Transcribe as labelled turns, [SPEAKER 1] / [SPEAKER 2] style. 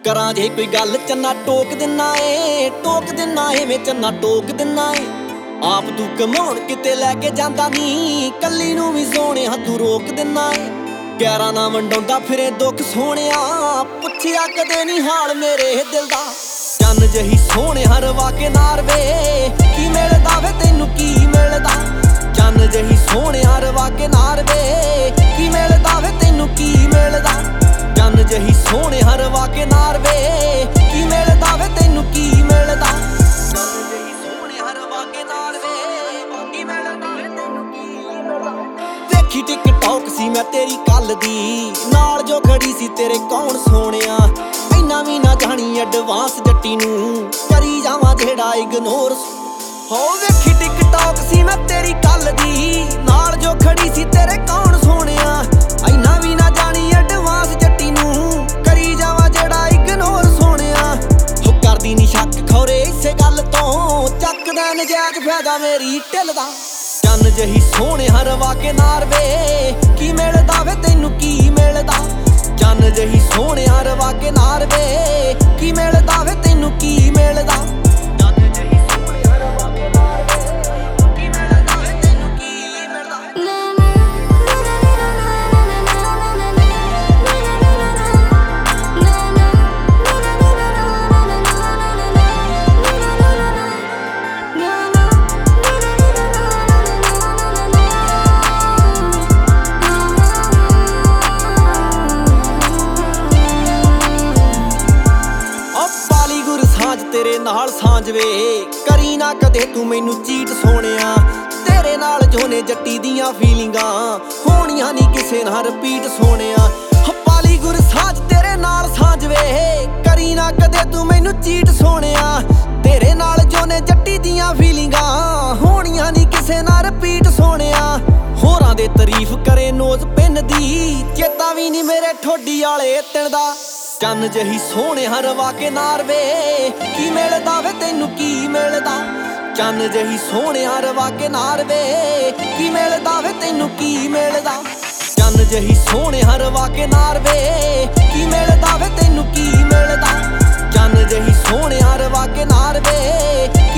[SPEAKER 1] ਕਰਾਂ ਜੇ ਕੋਈ ਗੱਲ ਚੰਨਾ ਟੋਕ ਦਿੰਨਾ ਏ ਵੇ ਚੰਨਾ ਟੋਕ ਦਿੰਨਾ ਏ। ਆਪ ਤੂੰ ਕਮਾਉਣ ਕਿਤੇ ਲੈ ਕੇ ਜਾਂਦਾ ਨੀ, ਕੱਲੀ ਨੂੰ ਵੀ ਸੋਹਣਿਆ ਤੂੰ ਰੋਕ ਦਿੰਨਾ ਏ। ਪਿਆਰਾਂ ਨਾ ਵੰਡਾਉਂਦਾ ਫਿਰੇ ਦੁੱਖ ਸੋਹਣਿਆ, ਪੁੱਛਿਆ ਕਦੇ ਨੀ ਹਾਲ ਮੇਰੇ ਦਿਲ ਦਾ। ਚੰਨ ਜਹੀ ਸੋਹਣਿਆ ਰਵਾ ਕੇ ਨਾਰ ਵੇ, ਕੀ ਮਿਲਦਾ ਵੇ ਤੈਨੂੰ ਕੀ ਮਿਲਦਾ। ਚੰਨ ਜਹੀ ਸੋਹਣਿਆ ਰਵਾ ਕੇ ਨਾਰ ਵੇ, ਕੀ ਮਿਲਦਾ ਵੇ ਤੈਨੂੰ ਕੀ ਮਿਲਦਾ। ਚੰਨ ਜਹੀ ਸੋਹਣਿਆ ਰਵਾ ਕੇ ਨਾਰ ਵੇ, ਕੀ ਮਿਲਦਾ ਵੇ ਤੈਨੂੰ ਕੀ ਮਿਲਦਾ। ਚੰਨ ਜਹੀ ਸੋਹਣਿਆ ਰਵਾ ਕੇ ਨਾਰ ਵੇ, ਕੀ ਮਿਲਦਾ ਵੇ ਤੈਨੂੰ ਕੀ ਮਿਲਦਾ। ਦੇਖੀ ਟਿਕਟੌਕ ਸੀ ਮੈਂ ਤੇਰੀ ਕੱਲ ਦੀ, ਨਾਲ ਜੋ ਖੜੀ ਸੀ ਤੇਰੇ ਕੌਣ ਸੋਹਣਿਆ। ਇੰਨਾ ਵੀ ਨਾ ਜਾਣੀ ਐਡਵਾਂਸ ਜੱਟੀ ਨੂੰ, ਕਰੀ ਜਾਵਾਂ ਜਿਹੜਾ ਇਗਨੋਰ। ਹੋ ਵੇਖੀ ਟਿਕਟੌਕ ਸੀ ਮੈਂ ਤੇਰੀ ਕੱਲ ਦੀ, ਨਾਲ ਜੋ ਖੜੀ ਸੀ ਤੇਰੇ ਕੌਣ ਸੋਹਣਿਆ। ਇੰਨਾ ਵੀ ਨਾ ਜਾਣੀ ਐਡਵਾਂਸ ਜੱਟੀ ਨੂੰ, ਕਰੀ ਜਾਵਾਂ ਜਿਹੜਾ ਇਗਨੋਰ ਸੋਹਣਿਆ। ਹੋ ਕਰਦੀ ਨੀ ਸ਼ੱਕ ਖੌਰੇ ਇਸੇ ਗੱਲ ਤੋਂ, ਚੱਕਦਾ ਨਜਾਇਜ਼ ਫਾਇਦਾ ਮੇਰੀ ਢਿੱਲ ਦਾ। ਚੰਨ ਜਹੀ ਸੋਹਣਿਆ ਰਵਾ ਕੇ ਨਾਰ ਵੇ, ਕੀ ਮਿਲਦਾ ਵੇ ਤੈਨੂੰ ਕੀ ਮਿਲਦਾ। ਚੰਨ ਜਹੀ ਸੋਹਣਿਆ ਰਵਾ ਕੇ ਨਾਰ ਵੇ, ਕੀ ਮਿਲਦਾ ਵੇ ਤੈਨੂੰ ਕੀ ਮਿਲਦਾ। ਚੰਨ ਜਹੀ ਸੋਹਣਿਆ ਰਵਾ ਕੇ ਨਾਰ ਵੇ, ਕੀ ਮਿਲਦਾ ਵੇ ਤੈਨੂੰ ਕੀ ਮਿਲਦਾ। ਤੇਰੇ ਨਾਲ ਸਾਂਝ ਵੇ, ਕਰੀ ਨਾ ਕਦੇ ਤੂੰ ਮੈਨੂੰ ਚੀਟ ਸੋਹਣਿਆ। ਤੇਰੇ ਨਾਲ ਜੋਨੇ ਜੱਟੀ ਦੀਆਂ ਫੀਲਿੰਗਾਂ, ਹੋਣੀਆਂ ਨੀ ਕਿਸੇ ਨਾਲ ਰਿਪੀਟ ਸੋਹਣਿਆ। ਪਾਲੀ ਗੁਰ ਸਾਂਝ ਤੇਰੇ ਨਾਲ ਸਾਂਝ ਵੇ, ਕਰੀ ਨਾ ਕਦੇ ਤੂੰ ਮੈਨੂੰ ਚੀਟ ਸੋਹਣਿਆ। ਤੇਰੇ ਨਾਲ ਜੋਨੇ ਜੱਟੀ ਦੀਆਂ ਫੀਲਿੰਗਾਂ, ਹੋਣੀਆਂ ਨੀ ਕਿਸੇ ਨਾਲ ਰਿਪੀਟ ਸੋਹਣਿਆ। ਹੋਰਾਂ ਦੇ ਤਾਰੀਫ ਕਰੇ ਨੋਜ਼ ਪਿੰਨ ਦੀ, ਚੇਤਾ ਵੀ ਨੀ ਮੇਰੇ ਠੋਡੀ ਵਾਲੇ ਤਿਣ ਦਾ। ਚੰਨ ਜਹੀ ਸੋਹਣਿਆ ਰਵਾ ਕੇ ਨਾਰ ਵੇ, ਕੀ ਮਿਲਦਾ ਵੇ ਤੈਨੂੰ ਕੀ ਮਿਲਦਾ। ਚੰਨ ਜਹੀ ਸੋਹਣਿਆ ਰਵਾ ਕੇ ਨਾਰ ਵੇ, ਕੀ ਮਿਲਦਾ ਵੇ ਤੈਨੂੰ ਕੀ ਮਿਲਦਾ। ਚੰਨ ਜਹੀ ਸੋਹਣਿਆ ਰਵਾ ਕੇ ਨਾਰ ਵੇ, ਕੀ ਮਿਲਦਾ ਵੇ ਤੈਨੂੰ ਕੀ ਮਿਲਦਾ। ਚੰਨ ਜਹੀ ਸੋਹਣਿਆ ਰਵਾ ਕੇ ਨਾਰ ਵੇ,